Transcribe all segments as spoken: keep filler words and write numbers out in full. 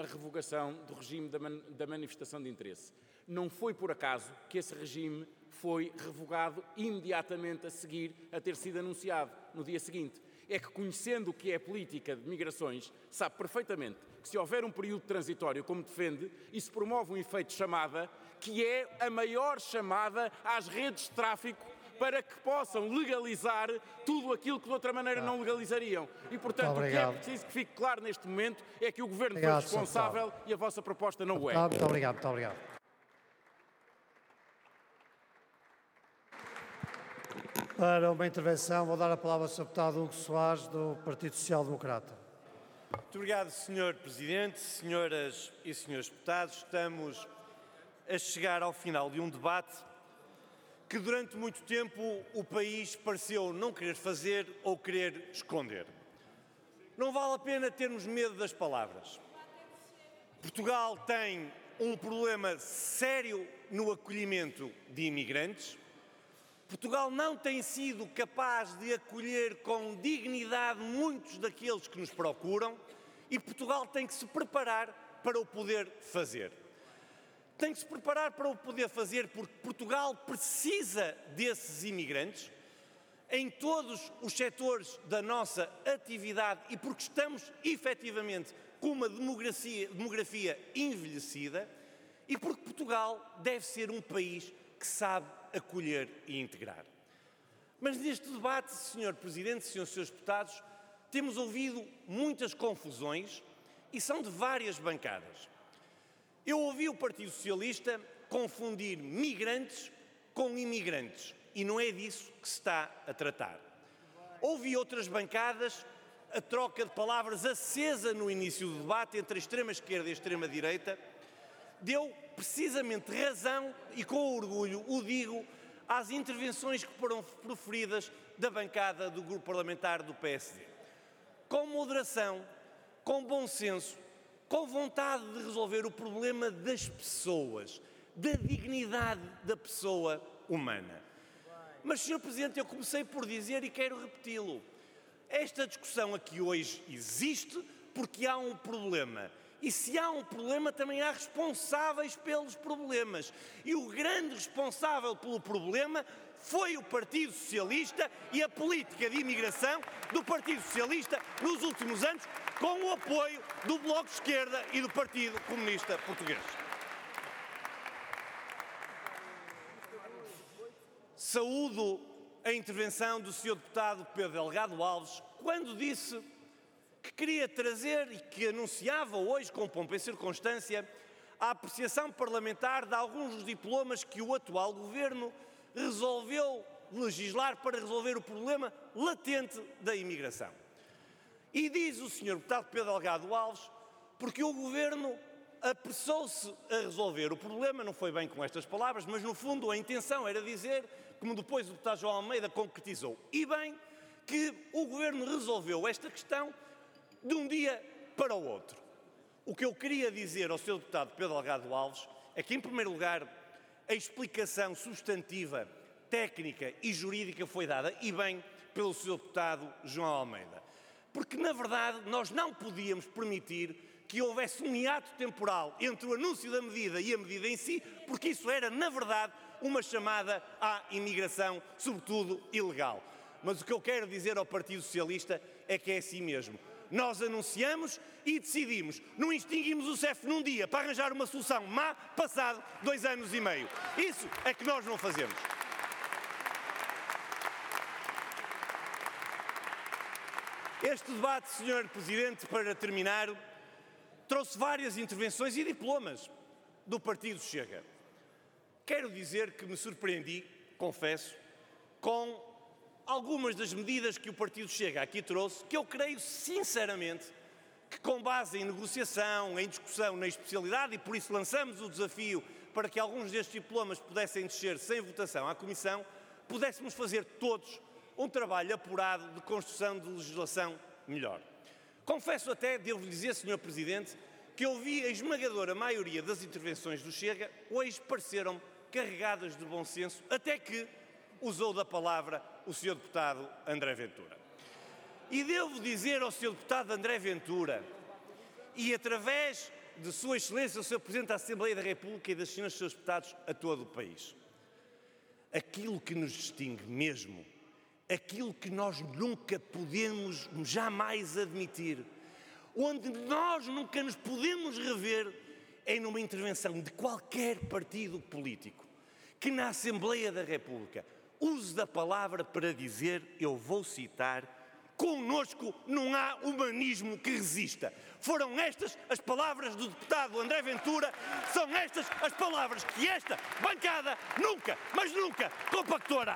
revogação do regime da, man, da manifestação de interesse. Não foi por acaso que esse regime foi revogado imediatamente a seguir a ter sido anunciado, no dia seguinte. É que, conhecendo o que é a política de migrações, sabe perfeitamente que se houver um período transitório, como defende, isso promove um efeito de chamada, que é a maior chamada às redes de tráfico para que possam legalizar tudo aquilo que de outra maneira não legalizariam. E, portanto, o que é preciso que fique claro neste momento é que o Governo foi responsável e a vossa proposta não o é. Muito obrigado, muito obrigado. Para uma intervenção, vou dar a palavra ao senhor Deputado Hugo Soares, do Partido Social Democrata. Muito obrigado, senhor Presidente, senhoras e senhores deputados. Estamos a chegar ao final de um debate que durante muito tempo o país pareceu não querer fazer ou querer esconder. Não vale a pena termos medo das palavras. Portugal tem um problema sério no acolhimento de imigrantes. Portugal não tem sido capaz de acolher com dignidade muitos daqueles que nos procuram e Portugal tem que se preparar para o poder fazer. Tem que se preparar para o poder fazer porque Portugal precisa desses imigrantes em todos os setores da nossa atividade e porque estamos efetivamente com uma demografia, demografia envelhecida e porque Portugal deve ser um país que sabe acolher e integrar. Mas neste debate, senhor Presidente, senhores senhores deputados, temos ouvido muitas confusões e são de várias bancadas. Eu ouvi o Partido Socialista confundir migrantes com imigrantes e não é disso que se está a tratar. Ouvi outras bancadas, a troca de palavras acesa no início do debate entre a extrema-esquerda e a extrema-direita, deu precisamente razão, e com orgulho o digo, às intervenções que foram proferidas da bancada do grupo parlamentar do P S D. Com moderação, com bom senso, com vontade de resolver o problema das pessoas, da dignidade da pessoa humana. Mas, senhor Presidente, eu comecei por dizer e quero repeti-lo. Esta discussão aqui hoje existe porque há um problema. E se há um problema, também há responsáveis pelos problemas. E o grande responsável pelo problema foi o Partido Socialista e a política de imigração do Partido Socialista nos últimos anos, com o apoio do Bloco de Esquerda e do Partido Comunista Português. Saúdo a intervenção do senhor deputado Pedro Delgado Alves, quando disse que queria trazer e que anunciava hoje, com pompa e circunstância, a apreciação parlamentar de alguns dos diplomas que o atual Governo resolveu legislar para resolver o problema latente da imigração. E diz o senhor deputado Pedro Delgado Alves, porque o Governo apressou-se a resolver o problema, não foi bem com estas palavras, mas no fundo a intenção era dizer, como depois o deputado João Almeida concretizou, e bem, que o Governo resolveu esta questão de um dia para o outro. O que eu queria dizer ao senhor deputado Pedro Delgado Alves é que, em primeiro lugar, a explicação substantiva, técnica e jurídica foi dada, e bem, pelo senhor deputado João Almeida. Porque, na verdade, nós não podíamos permitir que houvesse um hiato temporal entre o anúncio da medida e a medida em si, porque isso era, na verdade, uma chamada à imigração, sobretudo ilegal. Mas o que eu quero dizer ao Partido Socialista é que é assim mesmo. Nós anunciamos e decidimos. Não extinguimos o C E F num dia para arranjar uma solução má, passado dois anos e meio. Isso é que nós não fazemos. Este debate, senhor Presidente, para terminar, trouxe várias intervenções e diplomas do Partido Chega. Quero dizer que me surpreendi, confesso, com algumas das medidas que o Partido Chega aqui trouxe, que eu creio sinceramente que, com base em negociação, em discussão na especialidade, e por isso lançamos o desafio para que alguns destes diplomas pudessem descer sem votação à Comissão, pudéssemos fazer todos um trabalho apurado de construção de legislação melhor. Confesso até, devo dizer, senhor Presidente, que ouvi a esmagadora maioria das intervenções do Chega, hoje pareceram carregadas de bom senso, até que usou da palavra o senhor deputado André Ventura. E devo dizer ao senhor deputado André Ventura, e através de Sua Excelência, o senhor Presidente da Assembleia da República e das senhoras e seus deputados a todo o país. Aquilo que nos distingue mesmo, aquilo que nós nunca podemos jamais admitir, onde nós nunca nos podemos rever, é numa intervenção de qualquer partido político que na Assembleia da República use da palavra para dizer, eu vou citar, connosco não há humanismo que resista. Foram estas as palavras do deputado André Ventura, são estas as palavras que esta bancada nunca, mas nunca compactuará.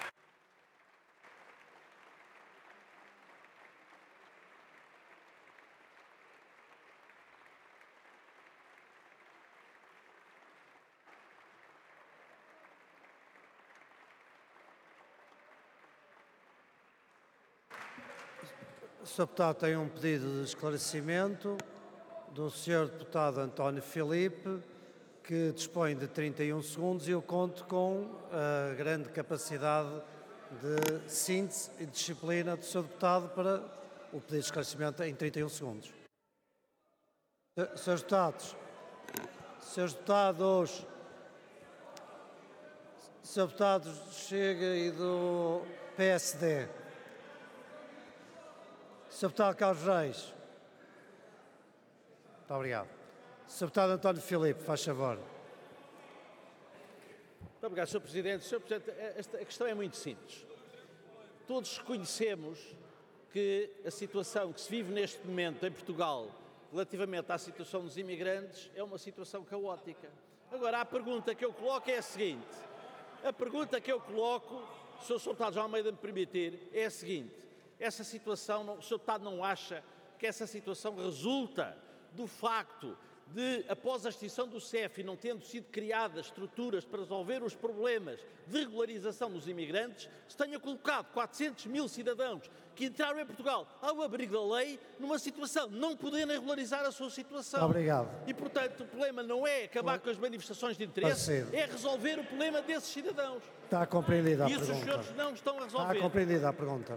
O senhor Deputado tem um pedido de esclarecimento do senhor Deputado António Filipe, que dispõe de trinta e um segundos e eu conto com a grande capacidade de síntese e disciplina do senhor Deputado para o pedido de esclarecimento em trinta e um segundos. senhores Deputados, senhores Deputados, senhor Deputado Chega e do P S D, senhor Deputado Carlos Reis. Muito obrigado. senhor Deputado António Filipe, faz favor. Muito obrigado, senhor Presidente. senhor Presidente, esta, a questão é muito simples. Todos reconhecemos que a situação que se vive neste momento em Portugal relativamente à situação dos imigrantes é uma situação caótica. Agora, a pergunta que eu coloco é a seguinte. A pergunta que eu coloco, se o senhor Deputado João Almeida me permitir, é a seguinte. Essa situação, o senhor Deputado não acha que essa situação resulta do facto de, após a extinção do C E F e não tendo sido criadas estruturas para resolver os problemas de regularização dos imigrantes, se tenha colocado quatrocentos mil cidadãos que entraram em Portugal ao abrigo da lei numa situação de não poderem regularizar a sua situação. Obrigado. E, portanto, o problema não é acabar com as manifestações de interesse, Parecido. é resolver o problema desses cidadãos. Está compreendida a E esses pergunta. senhores não estão a resolver. Está compreendida a pergunta.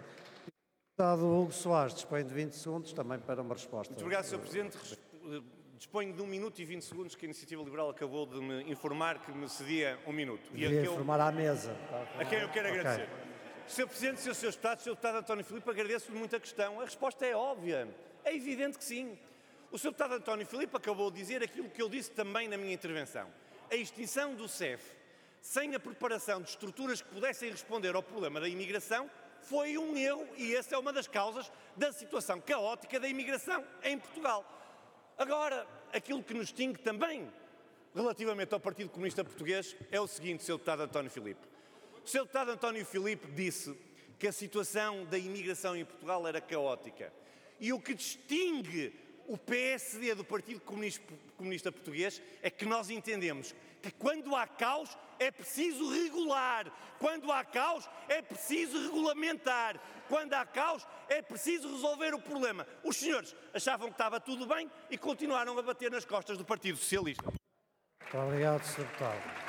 O deputado Hugo Soares dispõe de vinte segundos também para uma resposta. Muito obrigado, senhor Presidente. Disponho de um minuto e vinte segundos que a Iniciativa Liberal acabou de me informar que me cedia um minuto. E a Devia que eu- informar à mesa. a quem eu quero Ok. agradecer. senhor Presidente, senhor senhor Deputado, senhor Deputado António Filipe, agradeço-lhe muito a questão. A resposta é óbvia. É evidente que sim. O senhor Deputado António Filipe acabou de dizer aquilo que eu disse também na minha intervenção. A extinção do C E F, sem a preparação de estruturas que pudessem responder ao problema da imigração, foi um erro e essa é uma das causas da situação caótica da imigração em Portugal. Agora, aquilo que nos distingue também relativamente ao Partido Comunista Português é o seguinte, senhor Deputado António Filipe. O senhor Deputado António Filipe disse que a situação da imigração em Portugal era caótica. E o que distingue o P S D do Partido Comunista Português é que nós entendemos que quando há caos é preciso regular, quando há caos é preciso regulamentar, quando há caos é preciso resolver o problema. Os senhores achavam que estava tudo bem e continuaram a bater nas costas do Partido Socialista. Muito obrigado, senhor Deputado.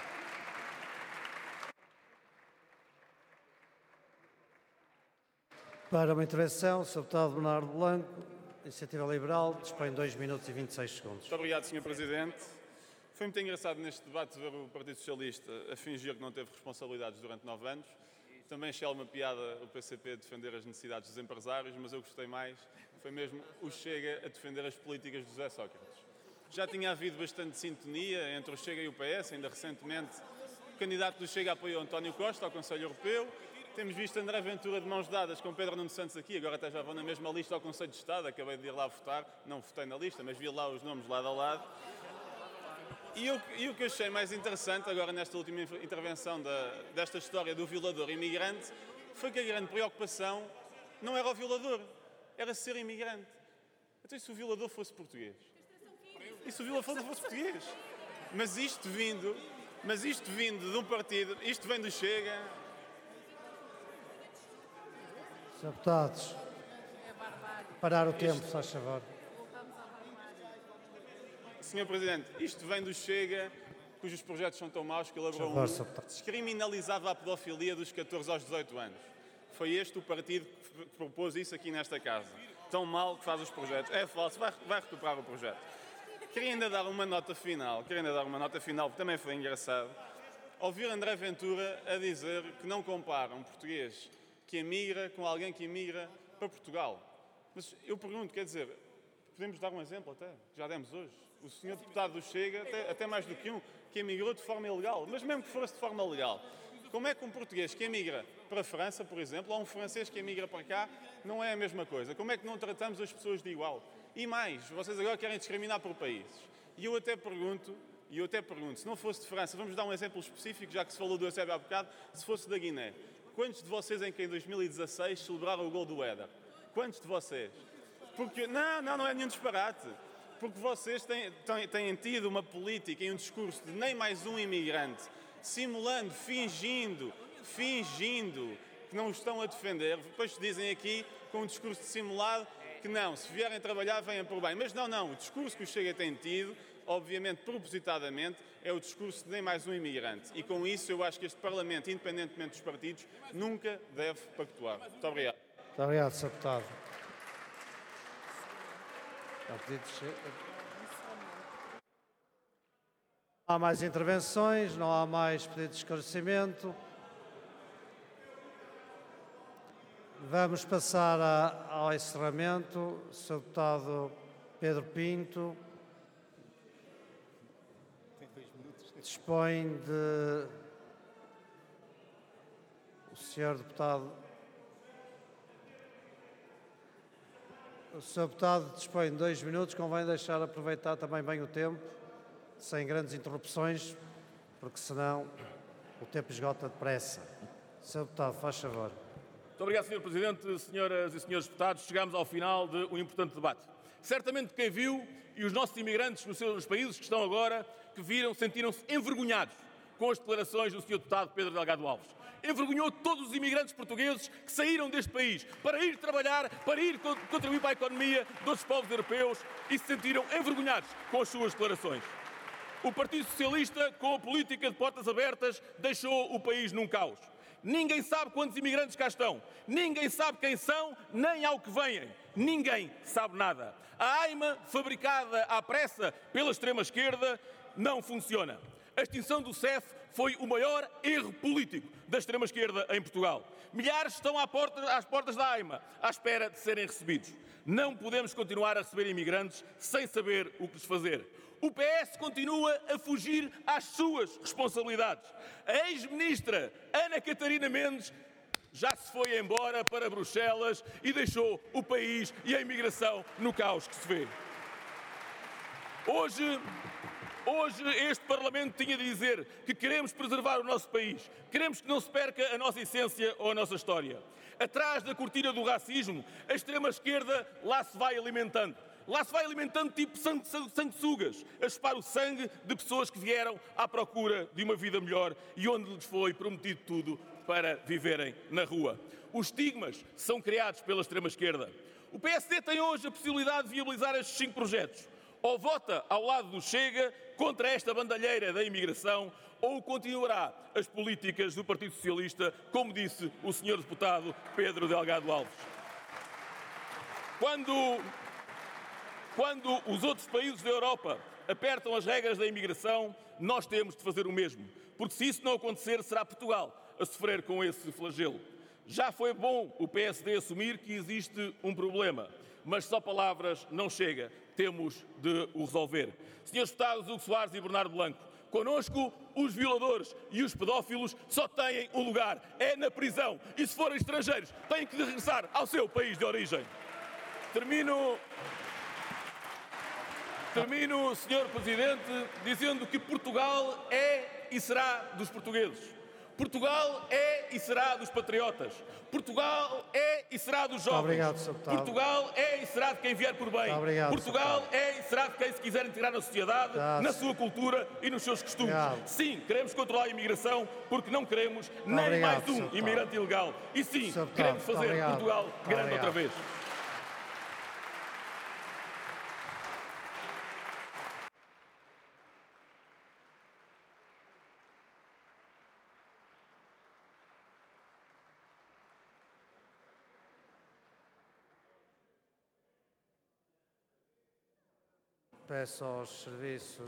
Para uma intervenção, o senhor Deputado Bernardo Blanco, Iniciativa Liberal, dispõe de dois minutos e vinte e seis segundos. Muito obrigado, senhor Presidente. Foi muito engraçado neste debate ver o Partido Socialista a fingir que não teve responsabilidades durante nove anos. Também achei uma piada o P C P defender as necessidades dos empresários, mas eu gostei mais, foi mesmo o Chega a defender as políticas de José Sócrates. Já tinha havido bastante sintonia entre o Chega e o P S, ainda recentemente o candidato do Chega apoiou António Costa ao Conselho Europeu. Temos visto André Ventura de mãos dadas com Pedro Nuno Santos aqui, agora até já vão na mesma lista ao Conselho de Estado, acabei de ir lá votar, não votei na lista, mas vi lá os nomes lado a lado. E, eu, e o que eu achei mais interessante, agora nesta última intervenção da, desta história do violador imigrante, foi que a grande preocupação não era o violador, era ser imigrante. Então e se o violador fosse português? E se o violador fosse português? Mas isto vindo, mas isto vindo de um partido, isto vem do Chega... senhor Deputados, parar o tempo, se faz favor. senhor Presidente, isto vem do Chega, cujos projetos são tão maus que elaborou Por favor, um senhor Deputado. descriminalizava a pedofilia dos catorze aos dezoito anos. Foi este o partido que propôs isso aqui nesta casa. Tão mal que faz os projetos. É falso, vai, vai recuperar o projeto. queria ainda dar uma nota final, queria ainda dar uma nota final, porque também foi engraçado, ouvir André Ventura a dizer que não compara um português que emigra com alguém que emigra para Portugal. Mas eu pergunto, quer dizer, podemos dar um exemplo até, que já demos hoje. O senhor deputado do Chega, até, até mais do que um, que emigrou de forma ilegal, mas mesmo que fosse de forma legal. Como é que um português que emigra para a França, por exemplo, ou um francês que emigra para cá, não é a mesma coisa? Como é que não tratamos as pessoas de igual? E mais, vocês agora querem discriminar por países. E eu até pergunto, e eu até pergunto, se não fosse de França, vamos dar um exemplo específico, já que se falou do Eusébio há bocado, se fosse da Guiné. Quantos de vocês em que em dois mil e dezasseis celebraram o gol do Éder? Quantos de vocês? Porque, não, não, não é nenhum disparate. Porque vocês têm, têm, têm tido uma política e um discurso de nem mais um imigrante, simulando, fingindo, fingindo que não o estão a defender. Depois dizem aqui, com um discurso dissimulado, que não, se vierem trabalhar, venham por bem. Mas não, não, o discurso que o Chega tem tido, obviamente, propositadamente, é o discurso de nem mais um imigrante. E com isso, eu acho que este Parlamento, independentemente dos partidos, nunca deve pactuar. Muito obrigado. Muito obrigado, senhor Deputado. Não há mais intervenções, não há mais pedido de esclarecimento. Vamos passar a, ao encerramento. senhor Deputado Pedro Pinto dispõe de... O senhor Deputado... O senhor Deputado dispõe de dois minutos, convém deixar aproveitar também bem o tempo, sem grandes interrupções, porque senão o tempo esgota depressa. senhor Deputado, faz favor. Muito obrigado, senhor Presidente, senhoras e senhores deputados. Chegamos ao final de um importante debate. Certamente quem viu, e os nossos imigrantes nos seus países que estão agora, que viram, sentiram-se envergonhados com as declarações do senhor Deputado Pedro Delgado Alves. Envergonhou todos os imigrantes portugueses que saíram deste país para ir trabalhar, para ir contribuir para a economia de outros povos europeus e se sentiram envergonhados com as suas declarações. O Partido Socialista, com a política de portas abertas, deixou o país num caos. Ninguém sabe quantos imigrantes cá estão. Ninguém sabe quem são, nem ao que vêm. Ninguém sabe nada. A AIMA, fabricada à pressa pela extrema-esquerda, não funciona. A extinção do C E F foi o maior erro político da extrema-esquerda em Portugal. Milhares estão à porta, às portas da AIMA, à espera de serem recebidos. Não podemos continuar a receber imigrantes sem saber o que lhes fazer. O P S continua a fugir às suas responsabilidades. A ex-ministra Ana Catarina Mendes já se foi embora para Bruxelas e deixou o país e a imigração no caos que se vê. Hoje... Hoje este Parlamento tinha de dizer que queremos preservar o nosso país, queremos que não se perca a nossa essência ou a nossa história. Atrás da cortina do racismo, a extrema-esquerda lá se vai alimentando. Lá se vai alimentando tipo sanguessugas, a chupar o sangue de pessoas que vieram à procura de uma vida melhor e onde lhes foi prometido tudo para viverem na rua. Os estigmas são criados pela extrema-esquerda. O P S D tem hoje a possibilidade de viabilizar estes cinco projetos. Ou vota ao lado do Chega contra esta bandalheira da imigração, ou continuará as políticas do Partido Socialista, como disse o senhor deputado Pedro Delgado Alves. Quando, quando os outros países da Europa apertam as regras da imigração, nós temos de fazer o mesmo, porque se isso não acontecer, será Portugal a sofrer com esse flagelo. Já foi bom o P S D assumir que existe um problema, mas só palavras não chega. Temos de o resolver. Senhores deputados Hugo Soares e Bernardo Blanco, connosco os violadores e os pedófilos só têm um lugar, é na prisão. E se forem estrangeiros, têm que regressar ao seu país de origem. Termino, termino, senhor Presidente, dizendo que Portugal é e será dos portugueses. Portugal é e será dos patriotas. Portugal é e será dos jovens. Obrigado, senhor Deputado. Portugal é e será de quem vier por bem. Obrigado, Portugal é e será de quem se quiser integrar na sociedade, Obrigado. na sua cultura e nos seus costumes. Obrigado. Sim, queremos controlar a imigração porque não queremos nem Obrigado, mais um senhor imigrante ilegal. E sim, senhor Deputado. queremos fazer Obrigado. Portugal grande Obrigado. outra vez. peço aos serviços